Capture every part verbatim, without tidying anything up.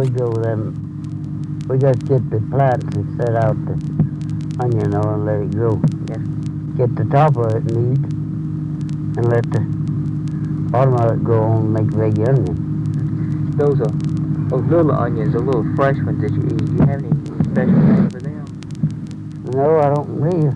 we grow them, we just get the plants and set out the onion oil and let it grow. Yes. Get the top of it neat and let the bottom of it grow on and make big onion. Those are those little onions, the little fresh ones that you eat. Do you have any special name for them? No, I don't really.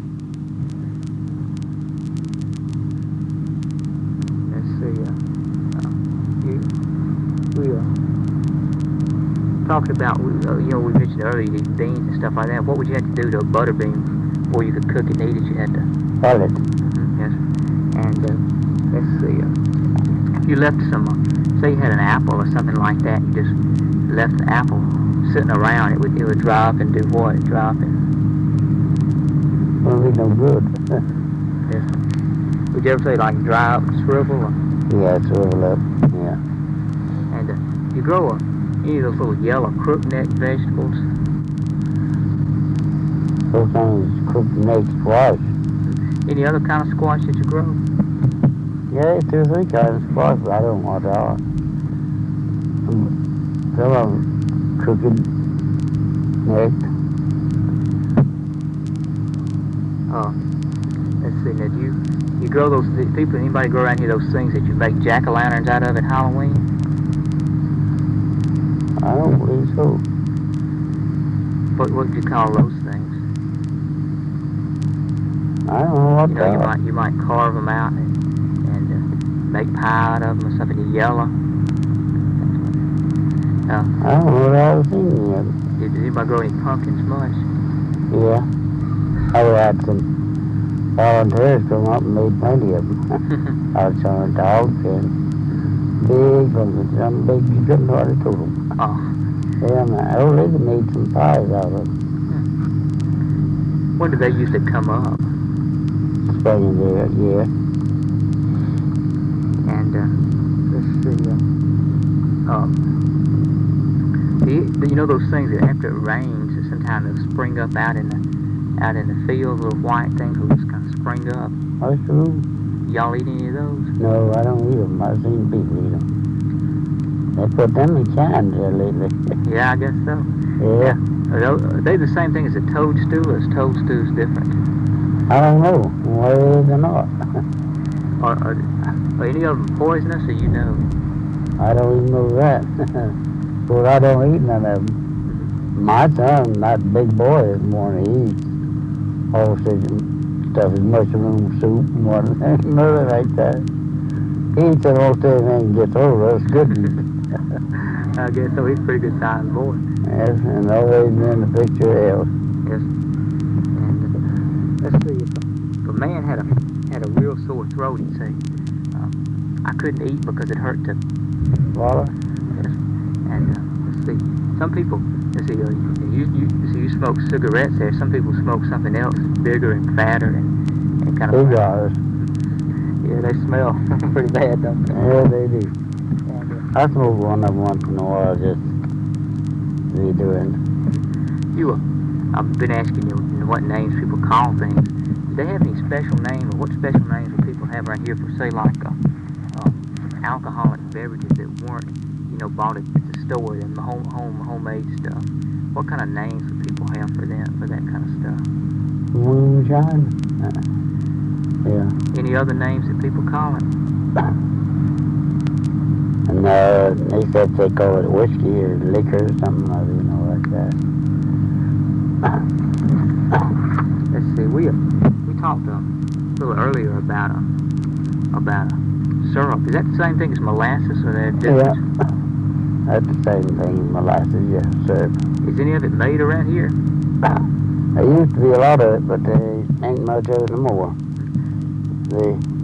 Let's see. Uh, uh, you, we uh, talked about, uh, you know, we mentioned earlier you eat beans and stuff like that. What would you have to do to a butter bean before you could cook it and eat it? You had to Boil it. Mm-hmm, yes. And uh, let's see. Uh, if you left some, uh, say you had an apple or something like that, you just left the apple sitting around, it would it would dry up and do what? Dry up and Won't be no good. yes. Would you ever say like dry up and shrivel? Or, Yeah, shrivel up. Yeah. and uh, you grow uh, any of those little yellow crookneck vegetables? Those things cooked neck squash. Any other kind of squash that you grow? Yeah, two or three kinds of squash, but I don't know what they are. Some of them crooked neck. Oh, let's see. Now, do you you grow those? Do people, anybody grow around here those things that you make jack-o'-lanterns out of at Halloween? I don't believe so. What what do you call those things? I don't know what You they know, you are. might you might carve them out and, and uh, make pie out of them or something. The yellow. Uh, I don't know what I've seen yet. did, did anybody grow any pumpkins much? Yeah. I had some volunteers come up and made plenty of them. I was showing dogs and big pumpkins, some big you couldn't hardly total them. Oh, Yeah, my old lady made some pies out of them. when do they usually come up? Spring there, yeah. And uh, let's see. Uh, um, do you, do you know those things that after it rains, that sometimes they'll spring up out in the out in the field, little white things will just kind of spring up? Mushrooms? Y'all eat any of those? No, I don't eat them. I've seen people eat them. They put them in cans there lately. Yeah, I guess so. Yeah. Are those- are they the same thing as a toadstool, or is toadstools different? I don't know whether they're not. Are, are, are any of them poisonous, or you know? I don't even know that. But I don't eat none of them. My son, that big boy, is more than he eats. All sorts of stuff is mushroom soup and what, nothing like that. He eats almost anything he gets over. It's good to eat. I guess so. He's a pretty good sized boy. Yes, and always in the picture else. Yes. And uh, let's see, if a, if a man had a had a real sore throat, he'd say, um, I couldn't eat because it hurt to Swallow? Yes. And uh, let's see, some people, let's see, uh, you, you, so you smoke cigarettes there. Some people smoke something else bigger and fatter and, and kind of. Cigars. Yeah, they smell pretty bad, don't they? Yeah, they do. And, uh, I smoke one of them once in a while, just redoing. you, uh, I've been asking you what names people call things. Do they have any special name, or what special names do people have around here for, say, like uh, uh, alcoholic beverages that weren't, you know, bought at the store, and home, home, homemade stuff? What kind of names do people have for that, for that kind of stuff? Moonshine? Uh, yeah. Any other names that people call it? And uh, they said they call it whiskey or liquor or something, or, you know, like that. Let's see, we uh, we talked uh, a little earlier about a about a syrup. Is that the same thing as molasses, or they're different? Yeah. That's the same thing, molasses, yeah, syrup. Is any of it made around here? There used to be a lot of it, but there ain't much of it no more. They